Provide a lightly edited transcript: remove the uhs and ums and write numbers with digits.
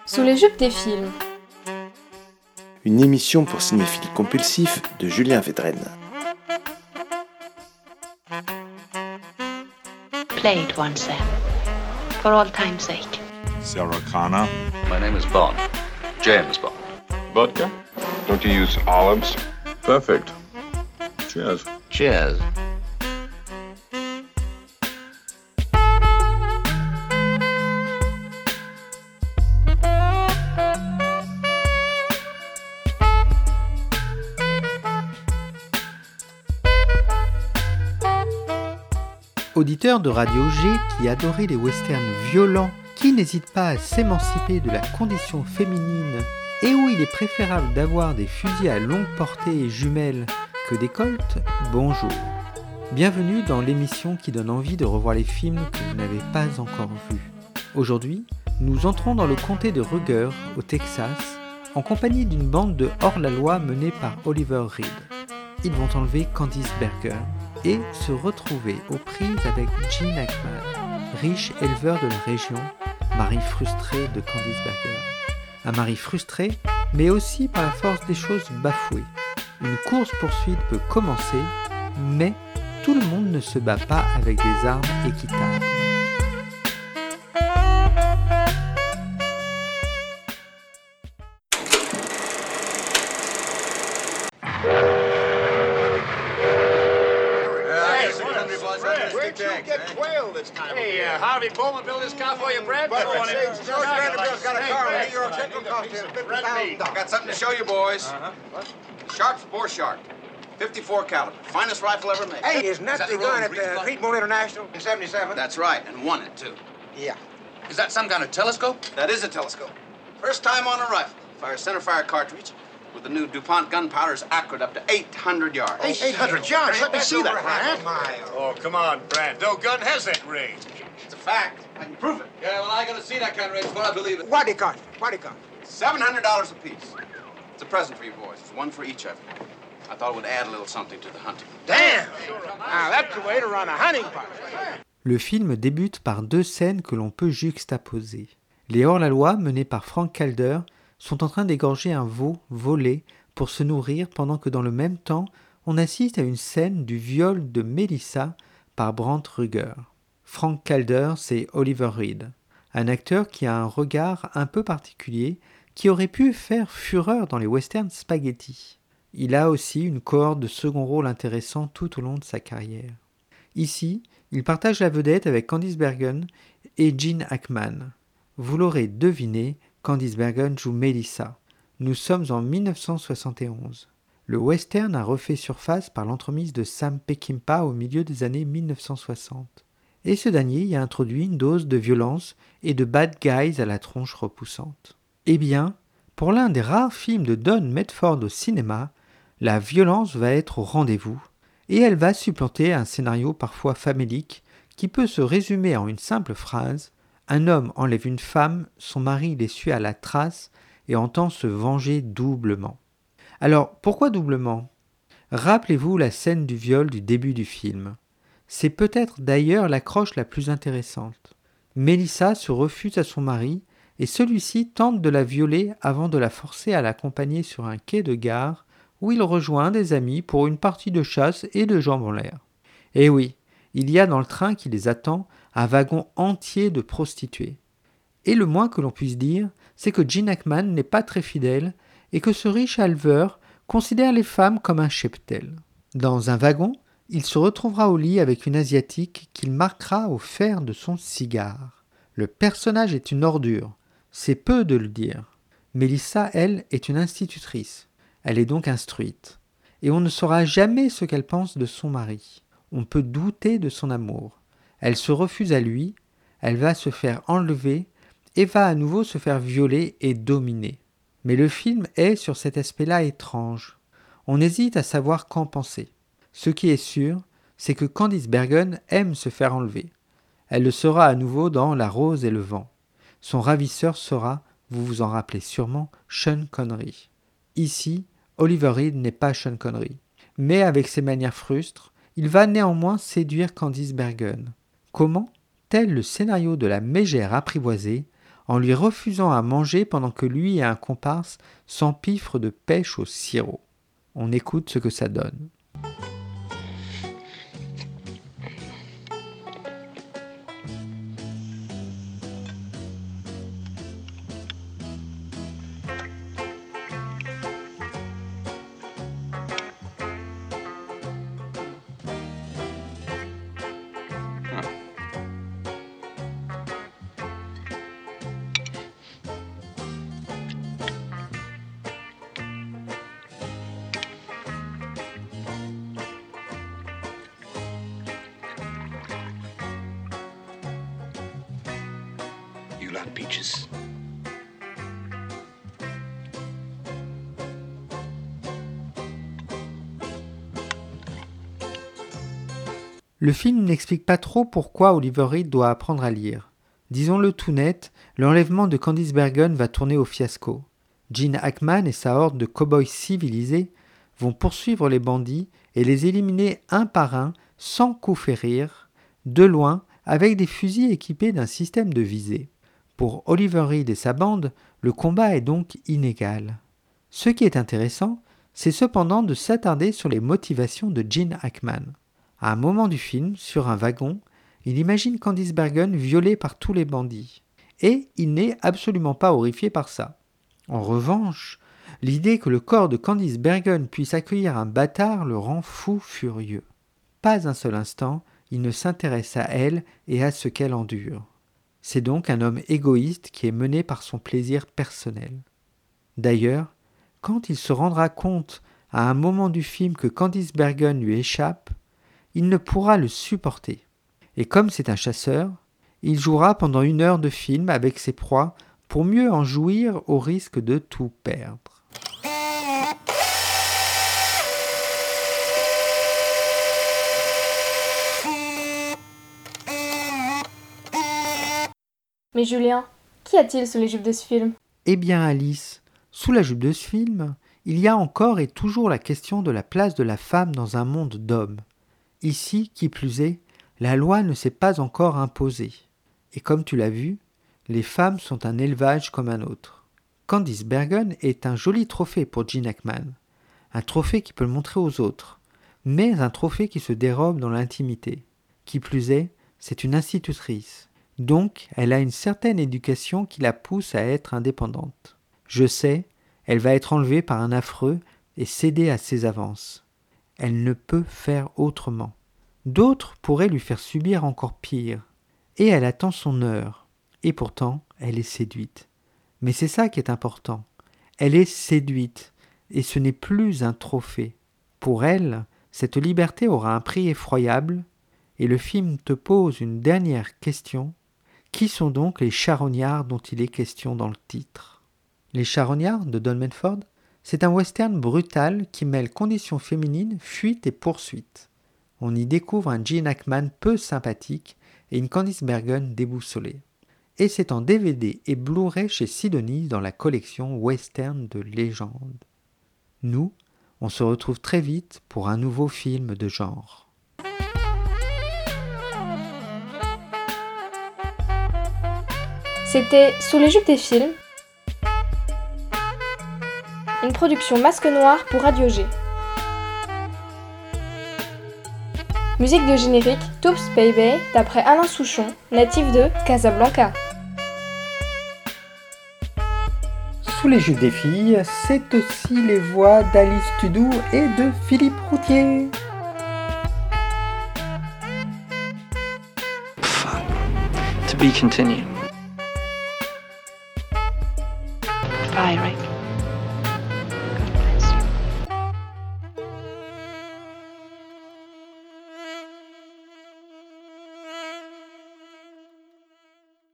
Sous les jupes des films. Une émission pour cinéphiles compulsifs de Julien Védrenne. Play it once then, for all time's sake. Sarah Connor. My name is Bond. James Bond. Vodka? Don't you use olives? Perfect. Cheers. Cheers. Auditeur de Radio G qui adorait les westerns violents, qui n'hésite pas à s'émanciper de la condition féminine et où il est préférable d'avoir des fusils à longue portée et jumelles que des colts, bonjour. Bienvenue dans l'émission qui donne envie de revoir les films que vous n'avez pas encore vus. Aujourd'hui, nous entrons dans le comté de Ruger, au Texas, en compagnie d'une bande de hors-la-loi menée par Oliver Reed. Ils vont enlever Candice Bergen et se retrouver aux prises avec Gene Hackman, riche éleveur de la région, mari frustré de Candice Bergen. Un mari frustré, mais aussi par la force des choses bafoué. Une course-poursuite peut commencer, mais tout le monde ne se bat pas avec des armes équitables. Harvey Bowman built this car for you, Brad? George Vanderbilt's got a car. Hey, your technical cost him $50,000. Got something to show you, boys. Sharp's Bore Shark. 54 caliber. Finest rifle ever made. Hey, isn't that the gun at the Creedmoor International in '77? That's right, and won it, too. Yeah. Is that some kind of telescope? That is a telescope. First time on a rifle. Fires centerfire cartridge with the new DuPont gunpowder is accurate up to 800 yards. 800 yards? Let me see that, Brad. Oh, come on, Brad. No gun has that range. It's a fact. I can prove it. Yeah, well, I gotta see that kind of range before I believe it. What it cost? $700 a piece. It's a present for you boys. It's one for each of you. I thought it would add a little something to the hunting. Damn! Now, that's the way to run a hunting party. Le film débute par deux scènes que l'on peut juxtaposer. Les hors-la-loi, menés par Frank Calder, sont en train d'égorger un veau volé pour se nourrir pendant que dans le même temps, on assiste à une scène du viol de Melissa par Brant Ruger. Frank Calder, c'est Oliver Reed, un acteur qui a un regard un peu particulier qui aurait pu faire fureur dans les westerns spaghetti. Il a aussi une cohorte de second rôle intéressant tout au long de sa carrière. Ici, il partage la vedette avec Candice Bergen et Gene Hackman. Vous l'aurez deviné, Candice Bergen joue Melissa. Nous sommes en 1971. Le western a refait surface par l'entremise de Sam Peckinpah au milieu des années 1960. Et ce dernier y a introduit une dose de violence et de bad guys à la tronche repoussante. Eh bien, pour l'un des rares films de Don Medford au cinéma, la violence va être au rendez-vous, et elle va supplanter un scénario parfois famélique qui peut se résumer en une simple phrase: un homme enlève une femme, son mari les suit à la trace et entend se venger doublement. Alors, pourquoi doublement ? Rappelez-vous la scène du viol du début du film. C'est peut-être d'ailleurs l'accroche la plus intéressante. Melissa se refuse à son mari et celui-ci tente de la violer avant de la forcer à l'accompagner sur un quai de gare où il rejoint des amis pour une partie de chasse et de jambes en l'air. Et oui, il y a dans le train qui les attend un wagon entier de prostituées. Et le moins que l'on puisse dire, c'est que Gene Hackman n'est pas très fidèle et que ce riche éleveur considère les femmes comme un cheptel. Dans un wagon, il se retrouvera au lit avec une asiatique qu'il marquera au fer de son cigare. Le personnage est une ordure, c'est peu de le dire. Melissa, elle, est une institutrice. Elle est donc instruite. Et on ne saura jamais ce qu'elle pense de son mari. On peut douter de son amour. Elle se refuse à lui, elle va se faire enlever et va à nouveau se faire violer et dominer. Mais le film est sur cet aspect-là étrange. On hésite à savoir qu'en penser. Ce qui est sûr, c'est que Candice Bergen aime se faire enlever. Elle le sera à nouveau dans La Rose et le Vent. Son ravisseur sera, vous vous en rappelez sûrement, Sean Connery. Ici, Oliver Reed n'est pas Sean Connery. Mais avec ses manières frustres, il va néanmoins séduire Candice Bergen. Comment ? Tel le scénario de la mégère apprivoisée, en lui refusant à manger pendant que lui et un comparse s'empiffrent de pêche au sirop. On écoute ce que ça donne. You like peaches? Le film n'explique pas trop pourquoi Oliver Reed doit apprendre à lire. Disons-le tout net, l'enlèvement de Candice Bergen va tourner au fiasco. Gene Hackman et sa horde de cow-boys civilisés vont poursuivre les bandits et les éliminer un par un sans coup férir, de loin, avec des fusils équipés d'un système de visée. Pour Oliver Reed et sa bande, le combat est donc inégal. Ce qui est intéressant, c'est cependant de s'attarder sur les motivations de Gene Hackman. À un moment du film, sur un wagon, il imagine Candice Bergen violée par tous les bandits. Et il n'est absolument pas horrifié par ça. En revanche, l'idée que le corps de Candice Bergen puisse accueillir un bâtard le rend fou furieux. Pas un seul instant, il ne s'intéresse à elle et à ce qu'elle endure. C'est donc un homme égoïste qui est mené par son plaisir personnel. D'ailleurs, quand il se rendra compte à un moment du film que Candice Bergen lui échappe, il ne pourra le supporter. Et comme c'est un chasseur, il jouera pendant 1 heure de film avec ses proies pour mieux en jouir au risque de tout perdre. Mais Julien, qu'y a-t-il sous les jupes de ce film ? Eh bien Alice, sous la jupe de ce film, il y a encore et toujours la question de la place de la femme dans un monde d'hommes. Ici, qui plus est, la loi ne s'est pas encore imposée. Et comme tu l'as vu, les femmes sont un élevage comme un autre. Candice Bergen est un joli trophée pour Gene Hackman. Un trophée qui peut le montrer aux autres, mais un trophée qui se dérobe dans l'intimité. Qui plus est, c'est une institutrice. Donc, elle a une certaine éducation qui la pousse à être indépendante. Je sais, elle va être enlevée par un affreux et céder à ses avances. Elle ne peut faire autrement. D'autres pourraient lui faire subir encore pire. Et elle attend son heure. Et pourtant, elle est séduite. Mais c'est ça qui est important. Elle est séduite. Et ce n'est plus un trophée. Pour elle, cette liberté aura un prix effroyable. Et le film te pose une dernière question. Qui sont donc les charognards dont il est question dans le titre ? Les charognards de Don Medford, c'est un western brutal qui mêle conditions féminines, fuite et poursuite. On y découvre un Gene Hackman peu sympathique et une Candice Bergen déboussolée. Et c'est en DVD et Blu-ray chez Sidonie dans la collection Western de légende. Nous, on se retrouve très vite pour un nouveau film de genre. C'était Sous les jupes des films, une production Masque Noir pour Radio G. Musique de générique Toops Baby d'après Alain Souchon, natif de Casablanca. Sous les jupes des filles, c'est aussi les voix d'Alice Tudou et de Philippe Routier. Fun. To be continued. Bye, Rick.